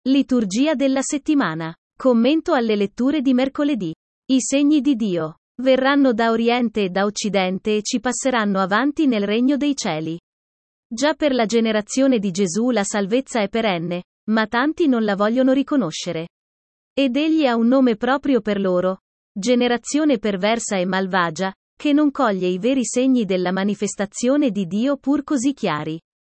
Liturgia della settimana. Commento alle letture di mercoledì. I segni di Dio verranno da Oriente e da Occidente e ci passeranno avanti nel regno dei cieli. Già per la generazione di Gesù la salvezza è perenne, ma tanti non la vogliono riconoscere. Ed egli ha un nome proprio per loro. Generazione perversa e malvagia, che non coglie i veri segni della manifestazione di Dio pur così chiari.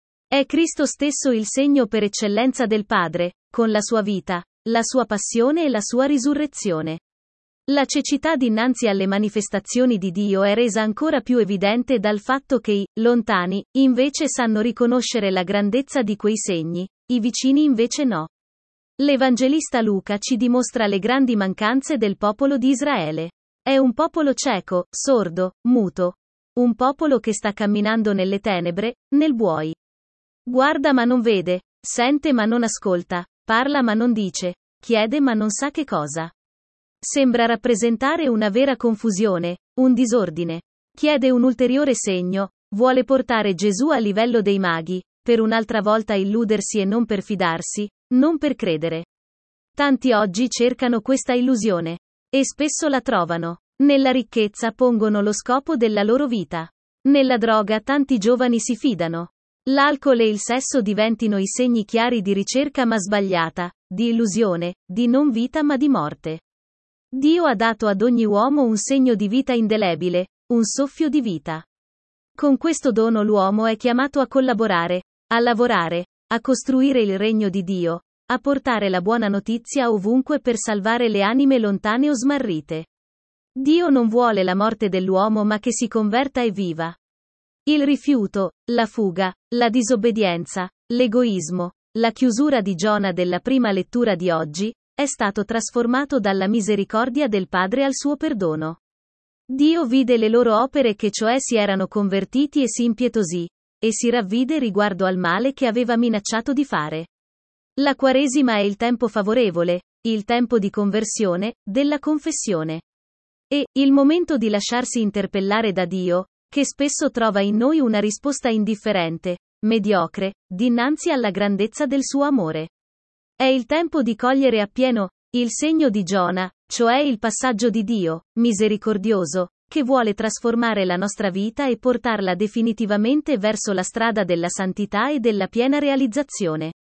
È Cristo stesso il segno per eccellenza del Padre, con la sua vita, la sua passione e la sua risurrezione. La cecità dinanzi alle manifestazioni di Dio è resa ancora più evidente dal fatto che i lontani, invece sanno riconoscere la grandezza di quei segni, i vicini invece no. L'Evangelista Luca ci dimostra le grandi mancanze del popolo di Israele. È un popolo cieco, sordo, muto. Un popolo che sta camminando nelle tenebre, nel buoi. Guarda ma non vede, sente ma non ascolta, parla ma non dice, chiede ma non sa che cosa. Sembra rappresentare una vera confusione, un disordine. Chiede un ulteriore segno, vuole portare Gesù a livello dei maghi, per un'altra volta illudersi e non per fidarsi, non per credere. Tanti oggi cercano questa illusione. E spesso la trovano. Nella ricchezza pongono lo scopo della loro vita. Nella droga tanti giovani si fidano. L'alcol e il sesso diventino i segni chiari di ricerca ma sbagliata, di illusione, di non vita ma di morte. Dio ha dato ad ogni uomo un segno di vita indelebile, un soffio di vita. Con questo dono l'uomo è chiamato a collaborare, a lavorare, a costruire il regno di Dio, a portare la buona notizia ovunque per salvare le anime lontane o smarrite. Dio non vuole la morte dell'uomo ma che si converta e viva. Il rifiuto, la fuga, la disobbedienza, l'egoismo, la chiusura di Giona della prima lettura di oggi, è stato trasformato dalla misericordia del Padre al suo perdono. Dio vide le loro opere che cioè si erano convertiti e si impietosì, e si ravvide riguardo al male che aveva minacciato di fare. La Quaresima è il tempo favorevole, il tempo di conversione, della confessione. E, il momento di lasciarsi interpellare da Dio, che spesso trova in noi una risposta indifferente, mediocre, dinanzi alla grandezza del suo amore. È il tempo di cogliere appieno il segno di Giona, cioè il passaggio di Dio, misericordioso, che vuole trasformare la nostra vita e portarla definitivamente verso la strada della santità e della piena realizzazione.